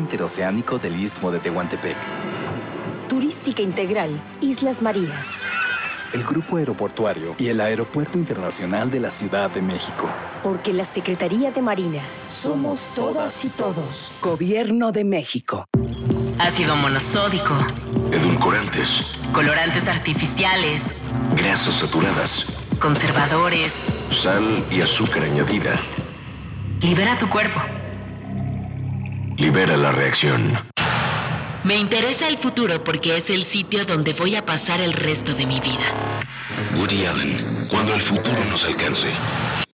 interoceánico del Istmo de Tehuantepec. Turística Integral, Islas Marías. El Grupo Aeroportuario y el Aeropuerto Internacional de la Ciudad de México. Porque la Secretaría de Marina somos todas y todos. Gobierno de México. Ácido monosódico. Edulcorantes. Colorantes artificiales. Grasas saturadas. Conservadores. Sal y azúcar añadida. Libera tu cuerpo. Libera la reacción. Me interesa el futuro porque es el sitio donde voy a pasar el resto de mi vida. Woody Allen, cuando el futuro nos alcance.